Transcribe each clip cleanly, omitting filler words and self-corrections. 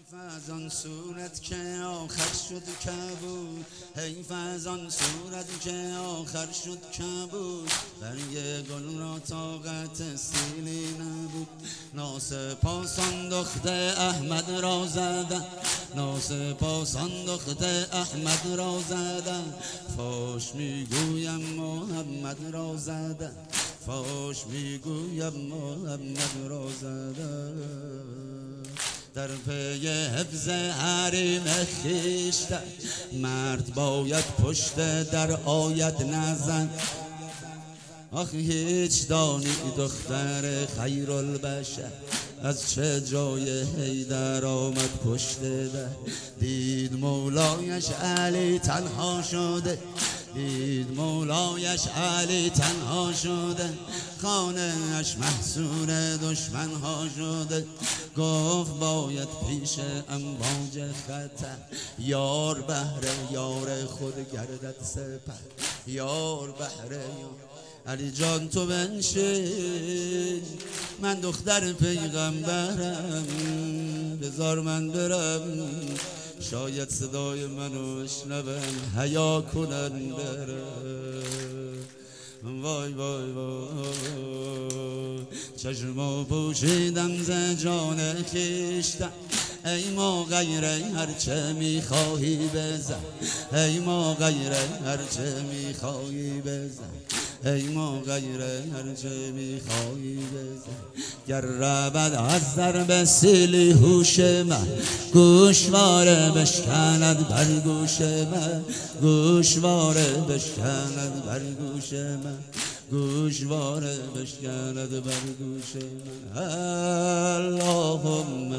حیف از آن صورت که آخر شد کبود، حیف از آن صورت که آخر شد کبود. برگ گل را طاقت سیلی نبود. ناسپاسان دختر احمد را زدن، ناسپاسان دختر احمد را زدن. فاش میگویم محمد را زدن، فاش میگویم محمد را زدن. در پی حفظ حریم خویشتن مرد باید پشت در آید نزن. آخ هیچ دانی دختر خیرالبشر از چه جای حیدر آمد پشت در. دید مولایش علی تنها شده، دید مولایش علی تنها شده. خانه اش محصور دشمن ها شده. گفت باید پیش امواج خطر یار بهر یار خود گردد سپر. یار بهر یار علی جان تو بنشین، من دختر پیغمبرم، بذار من برم شاید صدای منو بشنون حیا کنن برم. وای وای وای چشمو پوشیدم ز جان خویشتن. ای ما غیره هرچه میخواهی بزن، ای ما غیره هرچه میخواهی بزن، ای ما غیره هرچه میخواهی بزن. گر رود از ضرب سیلی هوش من، گوشواره بشکند بر گوش من، گوشواره بشکند بر گوش من، گوشواره بشکند بر گوش من. اللهم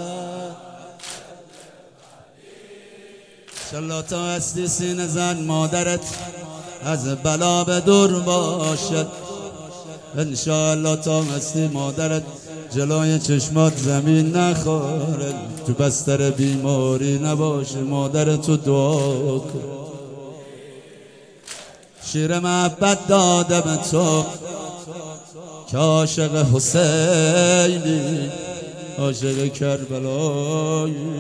انشالله تا هستی سینه زن مادرت از بلا به دور باشد. انشالله تا هستی مادرت جلوی چشمات زمین نخوره. تو بستر بیماری نباشه مادرتو دعا کن. شیر محبت داده به تو که عاشق حسینی، عاشق کربلایی.